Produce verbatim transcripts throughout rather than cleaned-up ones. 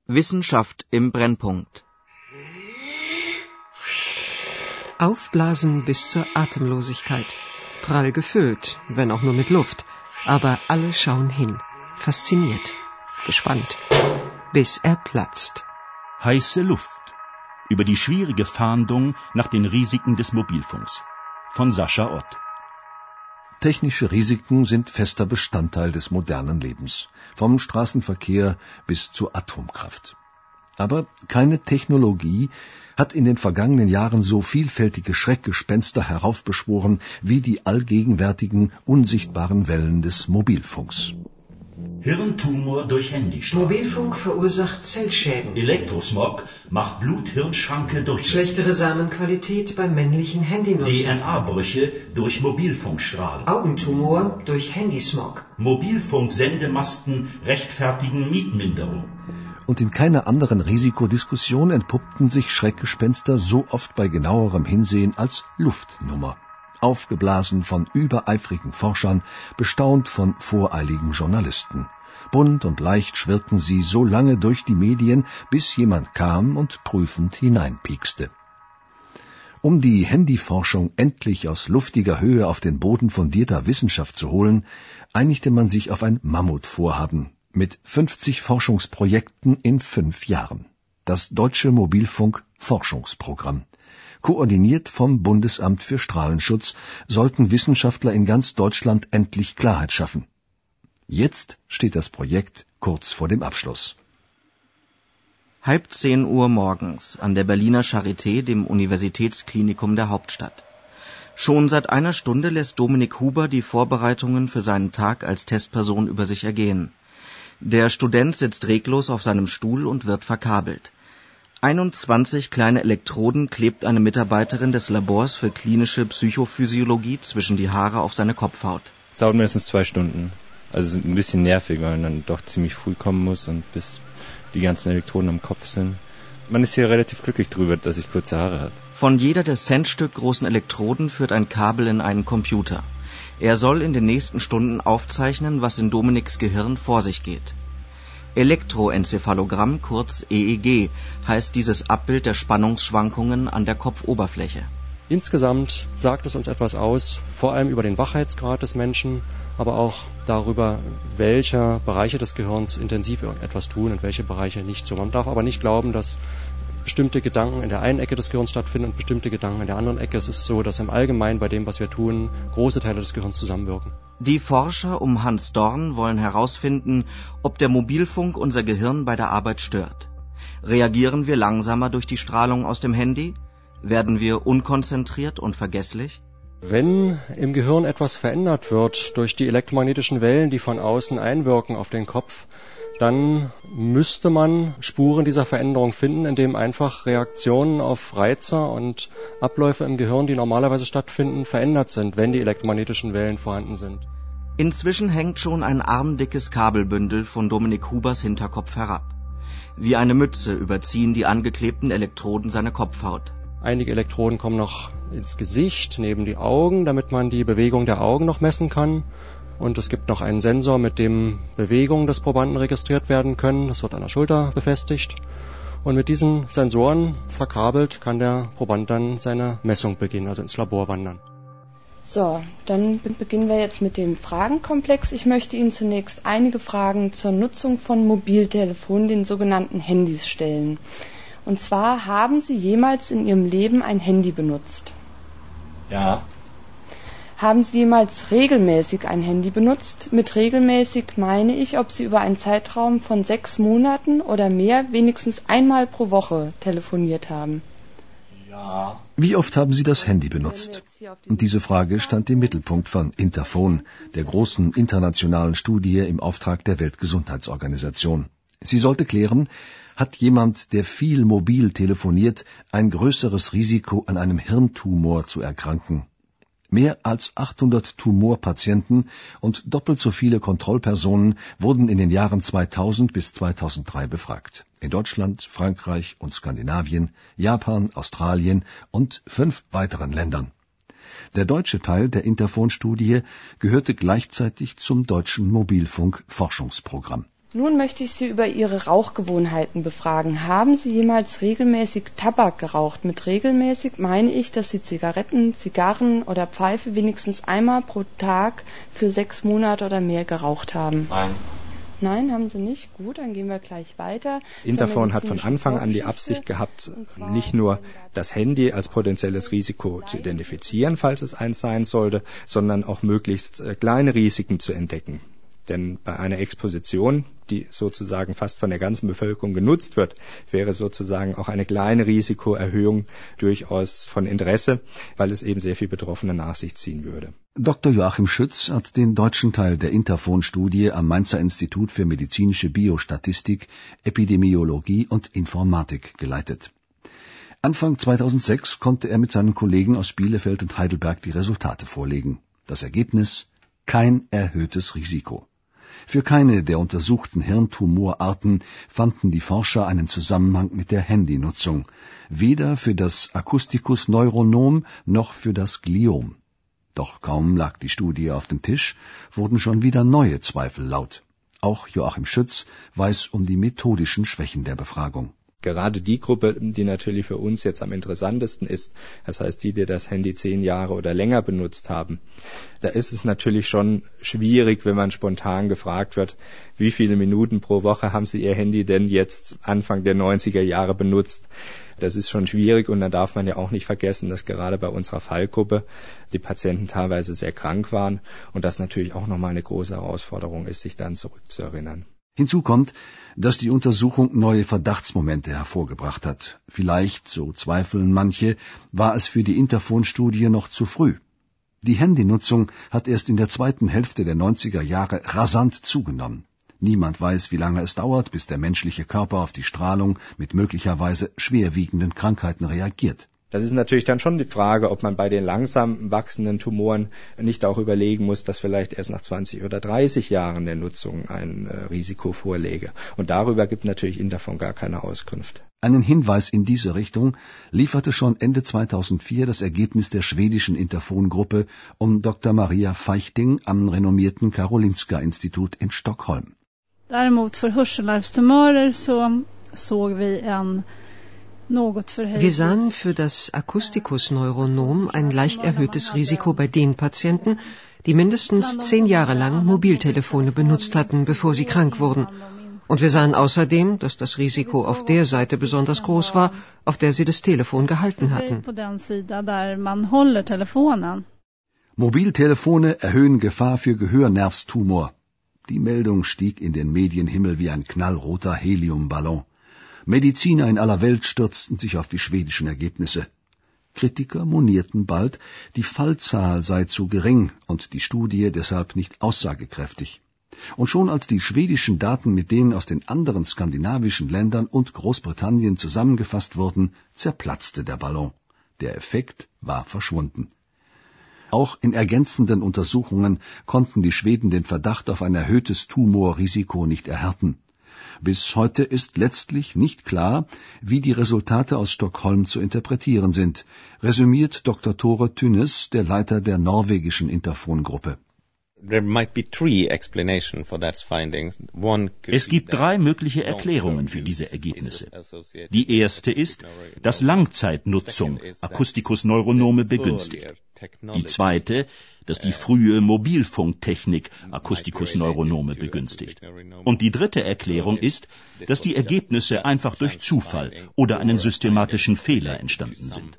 Wissenschaft im Brennpunkt. Aufblasen bis zur Atemlosigkeit. Prall gefüllt, wenn auch nur mit Luft. Aber alle schauen hin. Fasziniert. Gespannt. Bis er platzt. Heiße Luft. Über die schwierige Fahndung nach den Risiken des Mobilfunks. Von Sascha Ott. Technische Risiken sind fester Bestandteil des modernen Lebens. Vom Straßenverkehr bis zur Atomkraft. Aber keine Technologie hat in den vergangenen Jahren so vielfältige Schreckgespenster heraufbeschworen wie die allgegenwärtigen, unsichtbaren Wellen des Mobilfunks. Hirntumor durch Handystrahlung. Mobilfunk verursacht Zellschäden. Elektrosmog macht Blut-Hirn-Schranke durch. Schlechtere Samenqualität beim männlichen Handynutzer. D N A-Brüche durch Mobilfunkstrahlung. Augentumor durch Handysmog. Mobilfunksendemasten rechtfertigen Mietminderung. Und in keiner anderen Risikodiskussion entpuppten sich Schreckgespenster so oft bei genauerem Hinsehen als Luftnummer. Aufgeblasen von übereifrigen Forschern, bestaunt von voreiligen Journalisten. Bunt und leicht schwirrten sie so lange durch die Medien, bis jemand kam und prüfend hineinpiekste. Um die Handyforschung endlich aus luftiger Höhe auf den Boden fundierter Wissenschaft zu holen, einigte man sich auf ein Mammutvorhaben mit fünfzig Forschungsprojekten in fünf Jahren. Das Deutsche Mobilfunk-Forschungsprogramm. Koordiniert vom Bundesamt für Strahlenschutz sollten Wissenschaftler in ganz Deutschland endlich Klarheit schaffen. Jetzt steht das Projekt kurz vor dem Abschluss. Halb zehn Uhr morgens an der Berliner Charité, dem Universitätsklinikum der Hauptstadt. Schon seit einer Stunde lässt Dominik Huber die Vorbereitungen für seinen Tag als Testperson über sich ergehen. Der Student sitzt reglos auf seinem Stuhl und wird verkabelt. einundzwanzig kleine Elektroden klebt eine Mitarbeiterin des Labors für klinische Psychophysiologie zwischen die Haare auf seine Kopfhaut. Es dauert mindestens zwei Stunden. Also ein bisschen nervig, weil man dann doch ziemlich früh kommen muss und bis die ganzen Elektroden am Kopf sind. Man ist hier relativ glücklich drüber, dass ich kurze Haare habe. Von jeder des Centstück großen Elektroden führt ein Kabel in einen Computer. Er soll in den nächsten Stunden aufzeichnen, was in Dominiks Gehirn vor sich geht. Elektroenzephalogramm, kurz E E G, heißt dieses Abbild der Spannungsschwankungen an der Kopfoberfläche. Insgesamt sagt es uns etwas aus, vor allem über den Wachheitsgrad des Menschen, aber auch darüber, welche Bereiche des Gehirns intensiv etwas tun und welche Bereiche nicht so. Man darf aber nicht glauben, dass bestimmte Gedanken in der einen Ecke des Gehirns stattfinden und bestimmte Gedanken in der anderen Ecke. Es ist so, dass im Allgemeinen bei dem, was wir tun, große Teile des Gehirns zusammenwirken. Die Forscher um Hans Dorn wollen herausfinden, ob der Mobilfunk unser Gehirn bei der Arbeit stört. Reagieren wir langsamer durch die Strahlung aus dem Handy? Werden wir unkonzentriert und vergesslich? Wenn im Gehirn etwas verändert wird durch die elektromagnetischen Wellen, die von außen einwirken auf den Kopf, dann müsste man Spuren dieser Veränderung finden, indem einfach Reaktionen auf Reize und Abläufe im Gehirn, die normalerweise stattfinden, verändert sind, wenn die elektromagnetischen Wellen vorhanden sind. Inzwischen hängt schon ein armdickes Kabelbündel von Dominik Hubers Hinterkopf herab. Wie eine Mütze überziehen die angeklebten Elektroden seine Kopfhaut. Einige Elektroden kommen noch ins Gesicht, neben die Augen, damit man die Bewegung der Augen noch messen kann. Und es gibt noch einen Sensor, mit dem Bewegungen des Probanden registriert werden können. Das wird an der Schulter befestigt. Und mit diesen Sensoren verkabelt kann der Proband dann seine Messung beginnen, also ins Labor wandern. So, dann beginnen wir jetzt mit dem Fragenkomplex. Ich möchte Ihnen zunächst einige Fragen zur Nutzung von Mobiltelefonen, den sogenannten Handys, stellen. Und zwar, haben Sie jemals in Ihrem Leben ein Handy benutzt? Ja. Haben Sie jemals regelmäßig ein Handy benutzt? Mit regelmäßig meine ich, ob Sie über einen Zeitraum von sechs Monaten oder mehr wenigstens einmal pro Woche telefoniert haben. Ja. Wie oft haben Sie das Handy benutzt? Und diese Frage stand im Mittelpunkt von Interphone, der großen internationalen Studie im Auftrag der Weltgesundheitsorganisation. Sie sollte klären, hat jemand, der viel mobil telefoniert, ein größeres Risiko, an einem Hirntumor zu erkranken. Mehr als achthundert Tumorpatienten und doppelt so viele Kontrollpersonen wurden in den Jahren zweitausend bis zweitausenddrei befragt. In Deutschland, Frankreich und Skandinavien, Japan, Australien und fünf weiteren Ländern. Der deutsche Teil der Interphone-Studie gehörte gleichzeitig zum deutschen Mobilfunk-Forschungsprogramm. Nun möchte ich Sie über Ihre Rauchgewohnheiten befragen. Haben Sie jemals regelmäßig Tabak geraucht? Mit regelmäßig meine ich, dass Sie Zigaretten, Zigarren oder Pfeife wenigstens einmal pro Tag für sechs Monate oder mehr geraucht haben. Nein. Nein, haben Sie nicht? Gut, dann gehen wir gleich weiter. Interphone hat von Anfang an die Absicht gehabt, nicht nur das Handy als potenzielles Risiko zu identifizieren, falls es eins sein sollte, sondern auch möglichst kleine Risiken zu entdecken. Denn bei einer Exposition, die sozusagen fast von der ganzen Bevölkerung genutzt wird, wäre sozusagen auch eine kleine Risikoerhöhung durchaus von Interesse, weil es eben sehr viel Betroffene nach sich ziehen würde. Doktor Joachim Schütz hat den deutschen Teil der Interphone-Studie am Mainzer Institut für medizinische Biostatistik, Epidemiologie und Informatik geleitet. Anfang zweitausendsechs konnte er mit seinen Kollegen aus Bielefeld und Heidelberg die Resultate vorlegen. Das Ergebnis: kein erhöhtes Risiko. Für keine der untersuchten Hirntumorarten fanden die Forscher einen Zusammenhang mit der Handynutzung, weder für das Acusticus-Neuronom noch für das Gliom. Doch kaum lag die Studie auf dem Tisch, wurden schon wieder neue Zweifel laut. Auch Joachim Schütz weiß um die methodischen Schwächen der Befragung. Gerade die Gruppe, die natürlich für uns jetzt am interessantesten ist, das heißt die, die das Handy zehn Jahre oder länger benutzt haben, da ist es natürlich schon schwierig, wenn man spontan gefragt wird, wie viele Minuten pro Woche haben Sie Ihr Handy denn jetzt Anfang der neunziger Jahre benutzt. Das ist schon schwierig und da darf man ja auch nicht vergessen, dass gerade bei unserer Fallgruppe die Patienten teilweise sehr krank waren und das natürlich auch nochmal eine große Herausforderung ist, sich dann zurückzuerinnern. Hinzu kommt, dass die Untersuchung neue Verdachtsmomente hervorgebracht hat. Vielleicht, so zweifeln manche, war es für die Interphone-Studie noch zu früh. Die Handynutzung hat erst in der zweiten Hälfte der neunziger Jahre rasant zugenommen. Niemand weiß, wie lange es dauert, bis der menschliche Körper auf die Strahlung mit möglicherweise schwerwiegenden Krankheiten reagiert. Das ist natürlich dann schon die Frage, ob man bei den langsam wachsenden Tumoren nicht auch überlegen muss, dass vielleicht erst nach zwanzig oder dreißig Jahren der Nutzung ein äh, Risiko vorläge. Und darüber gibt natürlich Interphone gar keine Auskunft. Einen Hinweis in diese Richtung lieferte schon Ende zweitausendvier das Ergebnis der schwedischen Interphone-Gruppe um Doktor Maria Feichting am renommierten Karolinska-Institut in Stockholm. Däremot för hörselnervstumörer så såg vi en Wir sahen für das Acusticus-Neuronom ein leicht erhöhtes Risiko bei den Patienten, die mindestens zehn Jahre lang Mobiltelefone benutzt hatten, bevor sie krank wurden. Und wir sahen außerdem, dass das Risiko auf der Seite besonders groß war, auf der sie das Telefon gehalten hatten. Mobiltelefone erhöhen Gefahr für Gehörnervstumor. Die Meldung stieg in den Medienhimmel wie ein knallroter Heliumballon. Mediziner in aller Welt stürzten sich auf die schwedischen Ergebnisse. Kritiker monierten bald, die Fallzahl sei zu gering und die Studie deshalb nicht aussagekräftig. Und schon als die schwedischen Daten mit denen aus den anderen skandinavischen Ländern und Großbritannien zusammengefasst wurden, zerplatzte der Ballon. Der Effekt war verschwunden. Auch in ergänzenden Untersuchungen konnten die Schweden den Verdacht auf ein erhöhtes Tumorrisiko nicht erhärten. Bis heute ist letztlich nicht klar, wie die Resultate aus Stockholm zu interpretieren sind, resümiert Doktor Tore Tynnes, der Leiter der norwegischen Interphone-Gruppe. Es gibt drei mögliche Erklärungen für diese Ergebnisse. Die erste ist, dass Langzeitnutzung Acusticus-Neuronome begünstigt. Die zweite, dass die frühe Mobilfunktechnik Acusticus-Neuronome begünstigt. Und die dritte Erklärung ist, dass die Ergebnisse einfach durch Zufall oder einen systematischen Fehler entstanden sind.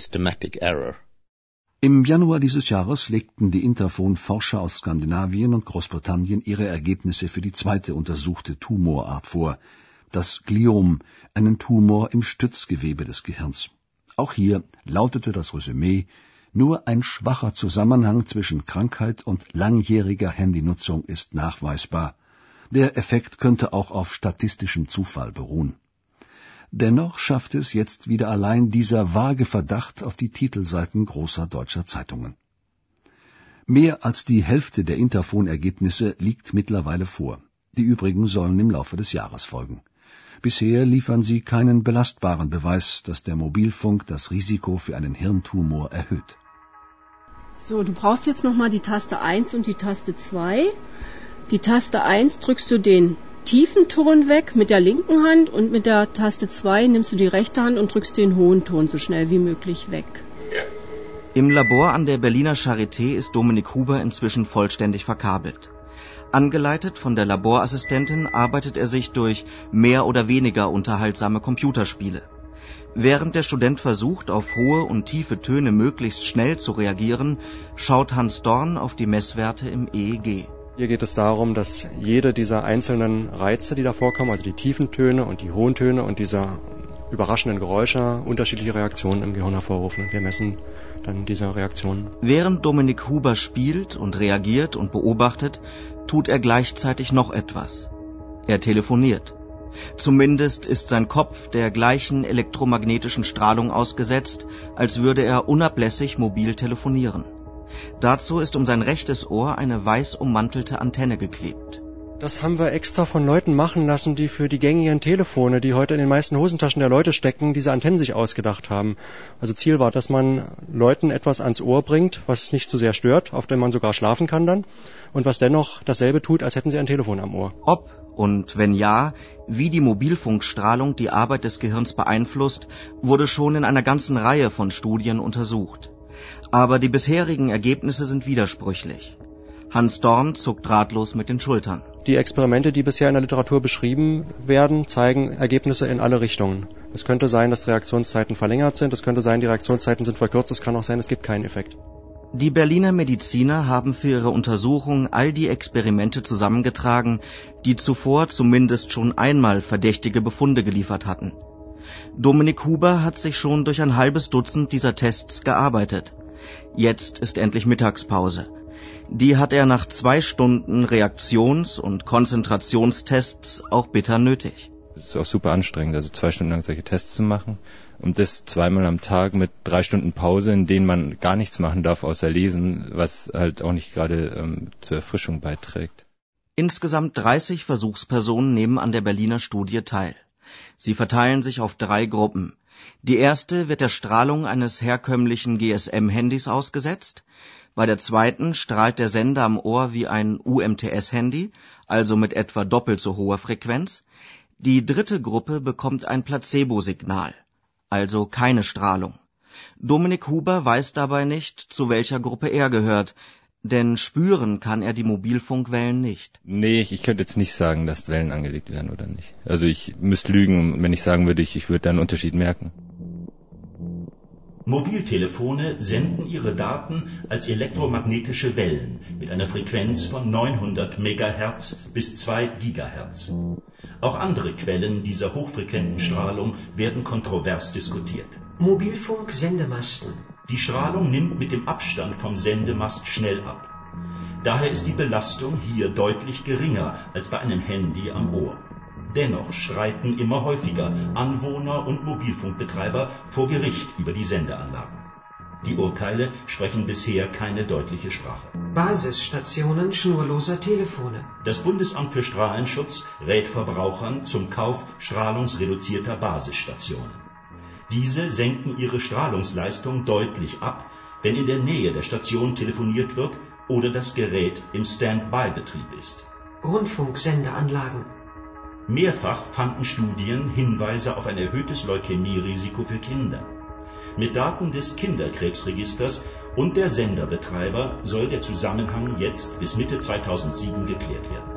Im Januar dieses Jahres legten die Interphone-Forscher aus Skandinavien und Großbritannien ihre Ergebnisse für die zweite untersuchte Tumorart vor, das Gliom, einen Tumor im Stützgewebe des Gehirns. Auch hier lautete das Resümee: Nur ein schwacher Zusammenhang zwischen Krankheit und langjähriger Handynutzung ist nachweisbar. Der Effekt könnte auch auf statistischem Zufall beruhen. Dennoch schafft es jetzt wieder allein dieser vage Verdacht auf die Titelseiten großer deutscher Zeitungen. Mehr als die Hälfte der Interphone-Ergebnisse liegt mittlerweile vor. Die übrigen sollen im Laufe des Jahres folgen. Bisher liefern sie keinen belastbaren Beweis, dass der Mobilfunk das Risiko für einen Hirntumor erhöht. So, du brauchst jetzt nochmal die Taste eins und die Taste zwei. Die Taste eins drückst du den tiefen Ton weg mit der linken Hand und mit der Taste zwei nimmst du die rechte Hand und drückst den hohen Ton so schnell wie möglich weg. Im Labor an der Berliner Charité ist Dominik Huber inzwischen vollständig verkabelt. Angeleitet von der Laborassistentin arbeitet er sich durch mehr oder weniger unterhaltsame Computerspiele. Während der Student versucht, auf hohe und tiefe Töne möglichst schnell zu reagieren, schaut Hans Dorn auf die Messwerte im E E G. Hier geht es darum, dass jede dieser einzelnen Reize, die da vorkommen, also die tiefen Töne und die hohen Töne und diese überraschenden Geräusche, unterschiedliche Reaktionen im Gehirn hervorrufen. Wir messen dann diese Reaktionen. Während Dominik Huber spielt und reagiert und beobachtet, tut er gleichzeitig noch etwas. Er telefoniert. Zumindest ist sein Kopf der gleichen elektromagnetischen Strahlung ausgesetzt, als würde er unablässig mobil telefonieren. Dazu ist um sein rechtes Ohr eine weiß ummantelte Antenne geklebt. Das haben wir extra von Leuten machen lassen, die für die gängigen Telefone, die heute in den meisten Hosentaschen der Leute stecken, diese Antennen sich ausgedacht haben. Also Ziel war, dass man Leuten etwas ans Ohr bringt, was nicht zu sehr stört, auf dem man sogar schlafen kann dann, und was dennoch dasselbe tut, als hätten sie ein Telefon am Ohr. Ob und wenn ja, wie die Mobilfunkstrahlung die Arbeit des Gehirns beeinflusst, wurde schon in einer ganzen Reihe von Studien untersucht. Aber die bisherigen Ergebnisse sind widersprüchlich. Hans Dorn zuckt ratlos mit den Schultern. Die Experimente, die bisher in der Literatur beschrieben werden, zeigen Ergebnisse in alle Richtungen. Es könnte sein, dass die Reaktionszeiten verlängert sind, es könnte sein, die Reaktionszeiten sind verkürzt, es kann auch sein, es gibt keinen Effekt. Die Berliner Mediziner haben für ihre Untersuchung all die Experimente zusammengetragen, die zuvor zumindest schon einmal verdächtige Befunde geliefert hatten. Dominik Huber hat sich schon durch ein halbes Dutzend dieser Tests gearbeitet. Jetzt ist endlich Mittagspause. Die hat er nach zwei Stunden Reaktions- und Konzentrationstests auch bitter nötig. Es ist auch super anstrengend, also zwei Stunden lang solche Tests zu machen und das zweimal am Tag mit drei Stunden Pause, in denen man gar nichts machen darf außer lesen, was halt auch nicht gerade ähm, zur Erfrischung beiträgt. Insgesamt dreißig Versuchspersonen nehmen an der Berliner Studie teil. Sie verteilen sich auf drei Gruppen. Die erste wird der Strahlung eines herkömmlichen G S M-Handys ausgesetzt. Bei der zweiten strahlt der Sender am Ohr wie ein U M T S-Handy, also mit etwa doppelt so hoher Frequenz. Die dritte Gruppe bekommt ein Placebo-Signal, also keine Strahlung. Dominik Huber weiß dabei nicht, zu welcher Gruppe er gehört, denn spüren kann er die Mobilfunkwellen nicht. Nee, ich, ich könnte jetzt nicht sagen, dass Wellen angelegt werden oder nicht. Also ich müsste lügen, wenn ich sagen würde, ich, ich würde da einen Unterschied merken. Mobiltelefone senden ihre Daten als elektromagnetische Wellen mit einer Frequenz von neunhundert Megahertz bis zwei Gigahertz. Auch andere Quellen dieser hochfrequenten Strahlung werden kontrovers diskutiert. Mobilfunk-Sendemasten. Die Strahlung nimmt mit dem Abstand vom Sendemast schnell ab. Daher ist die Belastung hier deutlich geringer als bei einem Handy am Ohr. Dennoch streiten immer häufiger Anwohner und Mobilfunkbetreiber vor Gericht über die Sendeanlagen. Die Urteile sprechen bisher keine deutliche Sprache. Basisstationen schnurloser Telefone. Das Bundesamt für Strahlenschutz rät Verbrauchern zum Kauf strahlungsreduzierter Basisstationen. Diese senken ihre Strahlungsleistung deutlich ab, wenn in der Nähe der Station telefoniert wird oder das Gerät im Standby-Betrieb ist. Rundfunksendeanlagen. Mehrfach fanden Studien Hinweise auf ein erhöhtes Leukämierisiko für Kinder. Mit Daten des Kinderkrebsregisters und der Senderbetreiber soll der Zusammenhang jetzt bis Mitte zweitausendsieben geklärt werden.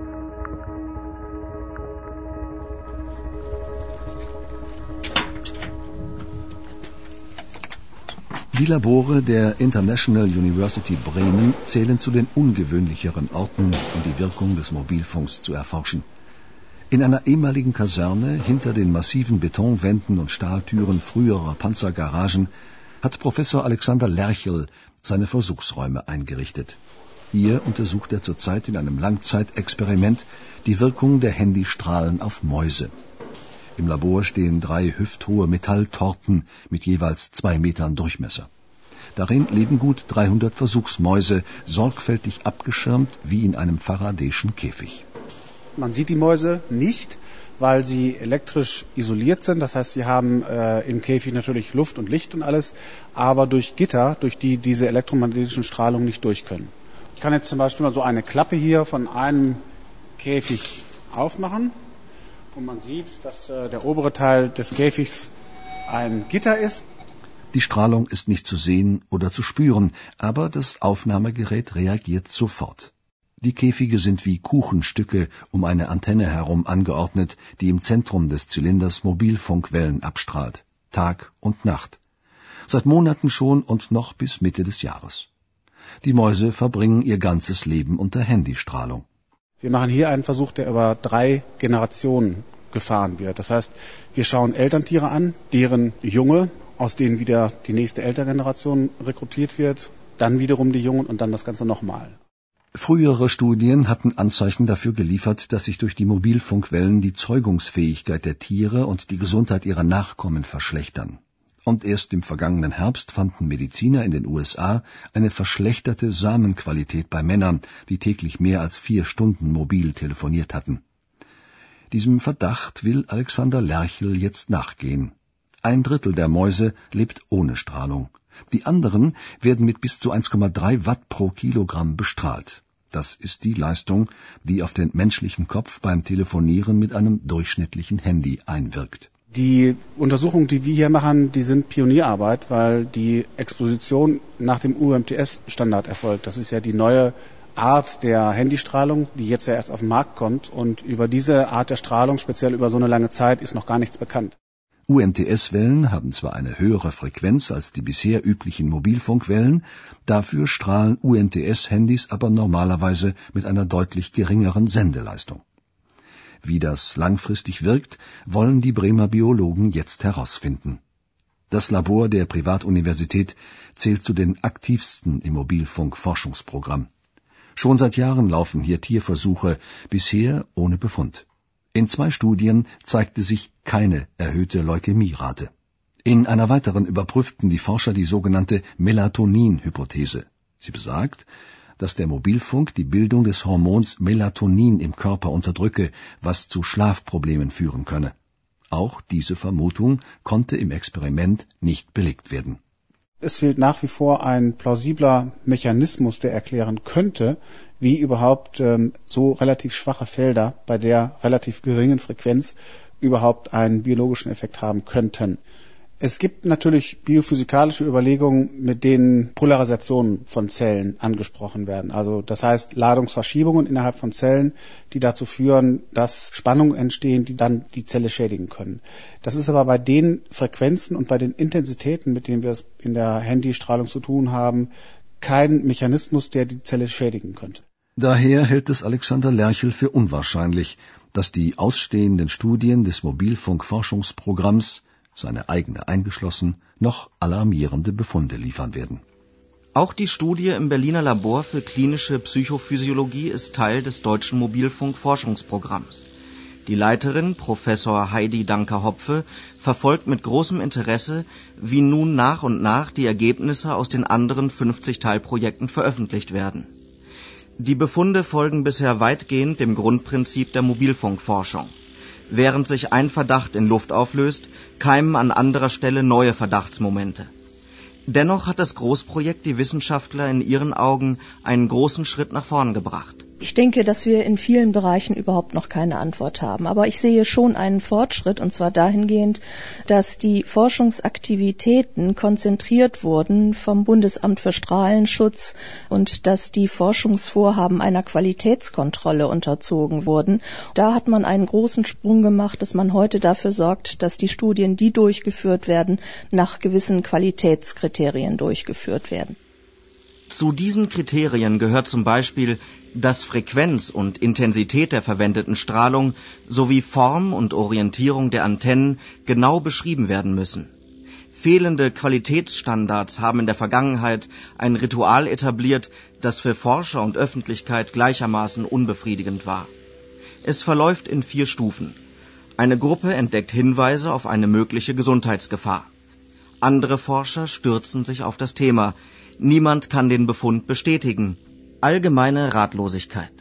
Die Labore der International University Bremen zählen zu den ungewöhnlicheren Orten, um die Wirkung des Mobilfunks zu erforschen. In einer ehemaligen Kaserne hinter den massiven Betonwänden und Stahltüren früherer Panzergaragen hat Professor Alexander Lerchel seine Versuchsräume eingerichtet. Hier untersucht er zurzeit in einem Langzeitexperiment die Wirkung der Handystrahlen auf Mäuse. Im Labor stehen drei hüfthohe Metalltorten mit jeweils zwei Metern Durchmesser. Darin leben gut dreihundert Versuchsmäuse, sorgfältig abgeschirmt wie in einem Faradayschen Käfig. Man sieht die Mäuse nicht, weil sie elektrisch isoliert sind. Das heißt, sie haben äh, im Käfig natürlich Luft und Licht und alles, aber durch Gitter, durch die diese elektromagnetischen Strahlungen nicht durch können. Ich kann jetzt zum Beispiel mal so eine Klappe hier von einem Käfig aufmachen und man sieht, dass äh, der obere Teil des Käfigs ein Gitter ist. Die Strahlung ist nicht zu sehen oder zu spüren, aber das Aufnahmegerät reagiert sofort. Die Käfige sind wie Kuchenstücke um eine Antenne herum angeordnet, die im Zentrum des Zylinders Mobilfunkwellen abstrahlt, Tag und Nacht. Seit Monaten schon und noch bis Mitte des Jahres. Die Mäuse verbringen ihr ganzes Leben unter Handystrahlung. Wir machen hier einen Versuch, der über drei Generationen gefahren wird. Das heißt, wir schauen Elterntiere an, deren Junge, aus denen wieder die nächste Elterngeneration rekrutiert wird, dann wiederum die Jungen und dann das Ganze nochmal. Frühere Studien hatten Anzeichen dafür geliefert, dass sich durch die Mobilfunkwellen die Zeugungsfähigkeit der Tiere und die Gesundheit ihrer Nachkommen verschlechtern. Und erst im vergangenen Herbst fanden Mediziner in den U S A eine verschlechterte Samenqualität bei Männern, die täglich mehr als vier Stunden mobil telefoniert hatten. Diesem Verdacht will Alexander Lerchel jetzt nachgehen. Ein Drittel der Mäuse lebt ohne Strahlung. Die anderen werden mit bis zu eins Komma drei Watt pro Kilogramm bestrahlt. Das ist die Leistung, die auf den menschlichen Kopf beim Telefonieren mit einem durchschnittlichen Handy einwirkt. Die Untersuchungen, die wir hier machen, die sind Pionierarbeit, weil die Exposition nach dem U M T S-Standard erfolgt. Das ist ja die neue Art der Handystrahlung, die jetzt ja erst auf den Markt kommt. Und über diese Art der Strahlung, speziell über so eine lange Zeit, ist noch gar nichts bekannt. U M T S-Wellen haben zwar eine höhere Frequenz als die bisher üblichen Mobilfunkwellen, dafür strahlen U M T S-Handys aber normalerweise mit einer deutlich geringeren Sendeleistung. Wie das langfristig wirkt, wollen die Bremer Biologen jetzt herausfinden. Das Labor der Privatuniversität zählt zu den aktivsten im Mobilfunkforschungsprogramm. Schon seit Jahren laufen hier Tierversuche, bisher ohne Befund. In zwei Studien zeigte sich keine erhöhte Leukämierate. In einer weiteren überprüften die Forscher die sogenannte Melatonin-Hypothese. Sie besagt, dass der Mobilfunk die Bildung des Hormons Melatonin im Körper unterdrücke, was zu Schlafproblemen führen könne. Auch diese Vermutung konnte im Experiment nicht belegt werden. Es fehlt nach wie vor ein plausibler Mechanismus, der erklären könnte, wie überhaupt ähm, so relativ schwache Felder bei der relativ geringen Frequenz überhaupt einen biologischen Effekt haben könnten. Es gibt natürlich biophysikalische Überlegungen, mit denen Polarisationen von Zellen angesprochen werden. Also das heißt Ladungsverschiebungen innerhalb von Zellen, die dazu führen, dass Spannungen entstehen, die dann die Zelle schädigen können. Das ist aber bei den Frequenzen und bei den Intensitäten, mit denen wir es in der Handystrahlung zu tun haben, kein Mechanismus, der die Zelle schädigen könnte. Daher hält es Alexander Lerchel für unwahrscheinlich, dass die ausstehenden Studien des Mobilfunkforschungsprogramms, seine eigene eingeschlossen, noch alarmierende Befunde liefern werden. Auch die Studie im Berliner Labor für klinische Psychophysiologie ist Teil des deutschen Mobilfunkforschungsprogramms. Die Leiterin, Professor Heidi Danker-Hopfe, verfolgt mit großem Interesse, wie nun nach und nach die Ergebnisse aus den anderen fünfzig Teilprojekten veröffentlicht werden. Die Befunde folgen bisher weitgehend dem Grundprinzip der Mobilfunkforschung. Während sich ein Verdacht in Luft auflöst, keimen an anderer Stelle neue Verdachtsmomente. Dennoch hat das Großprojekt die Wissenschaftler in ihren Augen einen großen Schritt nach vorn gebracht. Ich denke, dass wir in vielen Bereichen überhaupt noch keine Antwort haben. Aber ich sehe schon einen Fortschritt, und zwar dahingehend, dass die Forschungsaktivitäten konzentriert wurden vom Bundesamt für Strahlenschutz und dass die Forschungsvorhaben einer Qualitätskontrolle unterzogen wurden. Da hat man einen großen Sprung gemacht, dass man heute dafür sorgt, dass die Studien, die durchgeführt werden, nach gewissen Qualitätskriterien durchgeführt werden. Zu diesen Kriterien gehört zum Beispiel, dass Frequenz und Intensität der verwendeten Strahlung sowie Form und Orientierung der Antennen genau beschrieben werden müssen. Fehlende Qualitätsstandards haben in der Vergangenheit ein Ritual etabliert, das für Forscher und Öffentlichkeit gleichermaßen unbefriedigend war. Es verläuft in vier Stufen. Eine Gruppe entdeckt Hinweise auf eine mögliche Gesundheitsgefahr. Andere Forscher stürzen sich auf das Thema. Niemand kann den Befund bestätigen. Allgemeine Ratlosigkeit.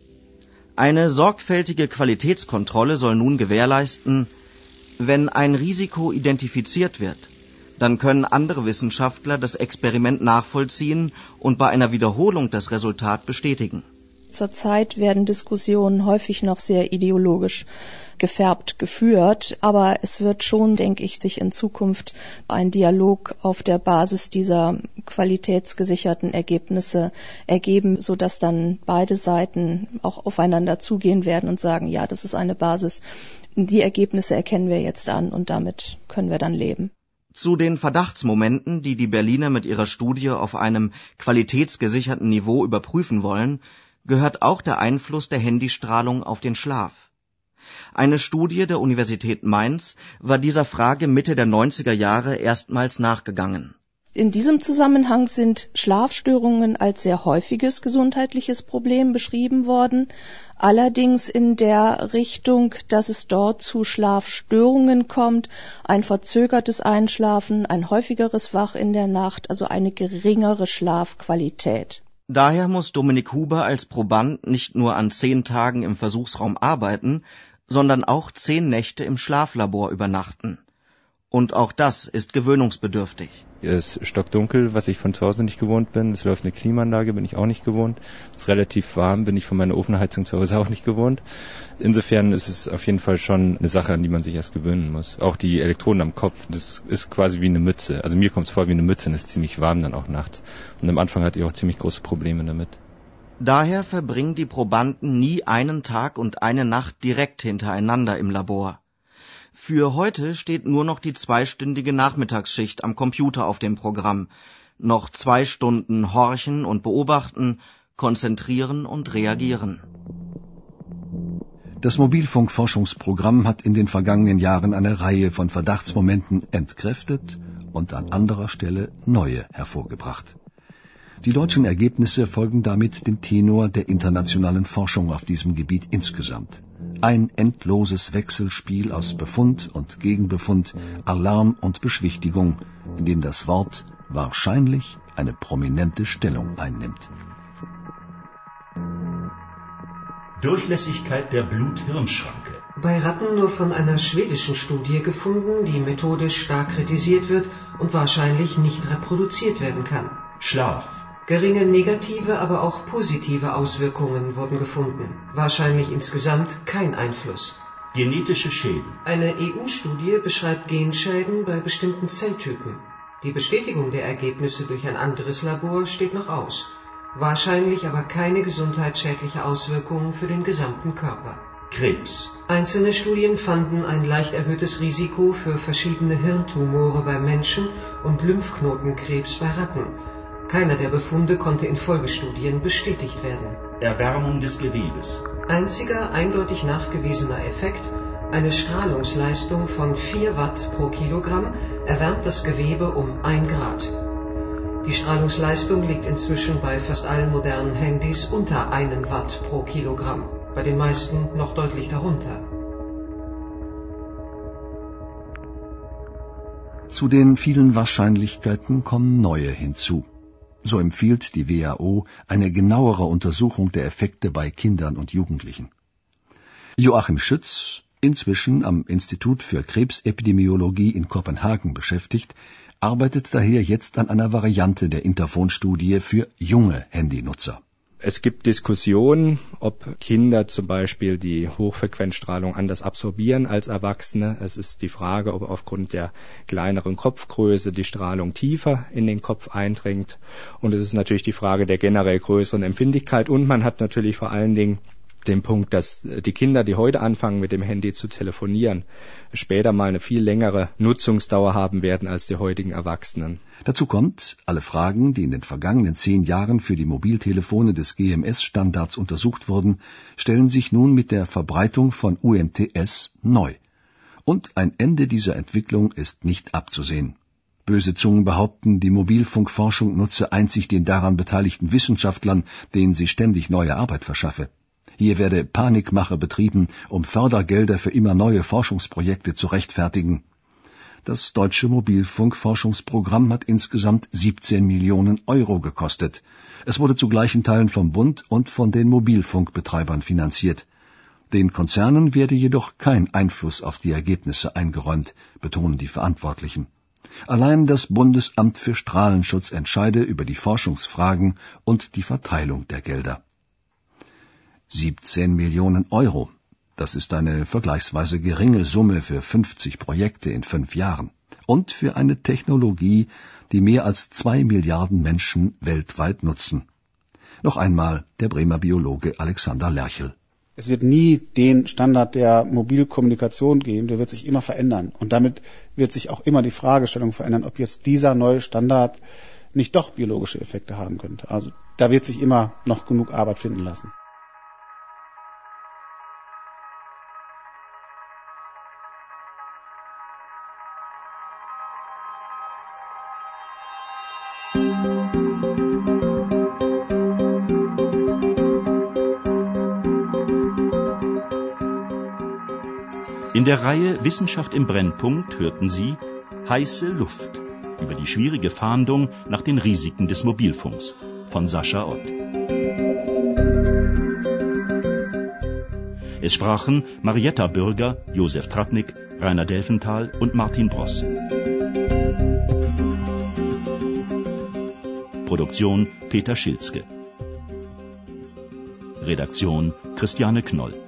Eine sorgfältige Qualitätskontrolle soll nun gewährleisten, wenn ein Risiko identifiziert wird, dann können andere Wissenschaftler das Experiment nachvollziehen und bei einer Wiederholung das Resultat bestätigen. Zurzeit werden Diskussionen häufig noch sehr ideologisch gefärbt geführt, aber es wird schon, denke ich, sich in Zukunft ein Dialog auf der Basis dieser qualitätsgesicherten Ergebnisse ergeben, sodass dann beide Seiten auch aufeinander zugehen werden und sagen, ja, das ist eine Basis, die Ergebnisse erkennen wir jetzt an und damit können wir dann leben. Zu den Verdachtsmomenten, die die Berliner mit ihrer Studie auf einem qualitätsgesicherten Niveau überprüfen wollen, gehört auch der Einfluss der Handystrahlung auf den Schlaf. Eine Studie der Universität Mainz war dieser Frage Mitte der neunziger Jahre erstmals nachgegangen. In diesem Zusammenhang sind Schlafstörungen als sehr häufiges gesundheitliches Problem beschrieben worden, allerdings in der Richtung, dass es dort zu Schlafstörungen kommt, ein verzögertes Einschlafen, ein häufigeres Wach in der Nacht, also eine geringere Schlafqualität. Daher muss Dominik Huber als Proband nicht nur an zehn Tagen im Versuchsraum arbeiten, sondern auch zehn Nächte im Schlaflabor übernachten. Und auch das ist gewöhnungsbedürftig. Es ist stockdunkel, was ich von zu Hause nicht gewohnt bin. Es läuft eine Klimaanlage, bin ich auch nicht gewohnt. Es ist relativ warm, bin ich von meiner Ofenheizung zu Hause auch nicht gewohnt. Insofern ist es auf jeden Fall schon eine Sache, an die man sich erst gewöhnen muss. Auch die Elektroden am Kopf, das ist quasi wie eine Mütze. Also mir kommt es vor wie eine Mütze und es ist ziemlich warm dann auch nachts. Und am Anfang hatte ich auch ziemlich große Probleme damit. Daher verbringen die Probanden nie einen Tag und eine Nacht direkt hintereinander im Labor. Für heute steht nur noch die zweistündige Nachmittagsschicht am Computer auf dem Programm. Noch zwei Stunden horchen und beobachten, konzentrieren und reagieren. Das Mobilfunkforschungsprogramm hat in den vergangenen Jahren eine Reihe von Verdachtsmomenten entkräftet und an anderer Stelle neue hervorgebracht. Die deutschen Ergebnisse folgen damit dem Tenor der internationalen Forschung auf diesem Gebiet insgesamt. Ein endloses Wechselspiel aus Befund und Gegenbefund, Alarm und Beschwichtigung, in dem das Wort wahrscheinlich eine prominente Stellung einnimmt. Durchlässigkeit der Blut-Hirn-Schranke. Bei Ratten nur von einer schwedischen Studie gefunden, die methodisch stark kritisiert wird und wahrscheinlich nicht reproduziert werden kann. Schlaf. Geringe negative, aber auch positive Auswirkungen wurden gefunden. Wahrscheinlich insgesamt kein Einfluss. Genetische Schäden. Eine E U-Studie beschreibt Genschäden bei bestimmten Zelltypen. Die Bestätigung der Ergebnisse durch ein anderes Labor steht noch aus. Wahrscheinlich aber keine gesundheitsschädliche Auswirkung für den gesamten Körper. Krebs. Einzelne Studien fanden ein leicht erhöhtes Risiko für verschiedene Hirntumore bei Menschen und Lymphknotenkrebs bei Ratten. Keiner der Befunde konnte in Folgestudien bestätigt werden. Erwärmung des Gewebes. Einziger eindeutig nachgewiesener Effekt: eine Strahlungsleistung von vier Watt pro Kilogramm erwärmt das Gewebe um ein Grad. Die Strahlungsleistung liegt inzwischen bei fast allen modernen Handys unter einem Watt pro Kilogramm, bei den meisten noch deutlich darunter. Zu den vielen Wahrscheinlichkeiten kommen neue hinzu. So empfiehlt die W H O eine genauere Untersuchung der Effekte bei Kindern und Jugendlichen. Joachim Schütz, inzwischen am Institut für Krebsepidemiologie in Kopenhagen beschäftigt, arbeitet daher jetzt an einer Variante der Interphon-Studie für junge Handynutzer. Es gibt Diskussionen, ob Kinder zum Beispiel die Hochfrequenzstrahlung anders absorbieren als Erwachsene. Es ist die Frage, ob aufgrund der kleineren Kopfgröße die Strahlung tiefer in den Kopf eindringt. Und es ist natürlich die Frage der generell größeren Empfindlichkeit. Und man hat natürlich vor allen Dingen den Punkt, dass die Kinder, die heute anfangen mit dem Handy zu telefonieren, später mal eine viel längere Nutzungsdauer haben werden als die heutigen Erwachsenen. Dazu kommt, alle Fragen, die in den vergangenen zehn Jahren für die Mobiltelefone des G M S-Standards untersucht wurden, stellen sich nun mit der Verbreitung von U M T S neu. Und ein Ende dieser Entwicklung ist nicht abzusehen. Böse Zungen behaupten, die Mobilfunkforschung nutze einzig den daran beteiligten Wissenschaftlern, denen sie ständig neue Arbeit verschaffe. Hier werde Panikmache betrieben, um Fördergelder für immer neue Forschungsprojekte zu rechtfertigen. Das deutsche Mobilfunkforschungsprogramm hat insgesamt siebzehn Millionen Euro gekostet. Es wurde zu gleichen Teilen vom Bund und von den Mobilfunkbetreibern finanziert. Den Konzernen werde jedoch kein Einfluss auf die Ergebnisse eingeräumt, betonen die Verantwortlichen. Allein das Bundesamt für Strahlenschutz entscheide über die Forschungsfragen und die Verteilung der Gelder. siebzehn Millionen Euro. Das ist eine vergleichsweise geringe Summe für fünfzig Projekte in fünf Jahren. Und für eine Technologie, die mehr als zwei Milliarden Menschen weltweit nutzen. Noch einmal der Bremer Biologe Alexander Lerchel. Es wird nie den Standard der Mobilkommunikation geben, der wird sich immer verändern. Und damit wird sich auch immer die Fragestellung verändern, ob jetzt dieser neue Standard nicht doch biologische Effekte haben könnte. Also da wird sich immer noch genug Arbeit finden lassen. In der Reihe Wissenschaft im Brennpunkt hörten Sie Heiße Luft über die schwierige Fahndung nach den Risiken des Mobilfunks von Sascha Ott. Es sprachen Marietta Bürger, Josef Tratnik, Rainer Delfenthal und Martin Bross. Produktion Peter Schilzke. Redaktion Christiane Knoll.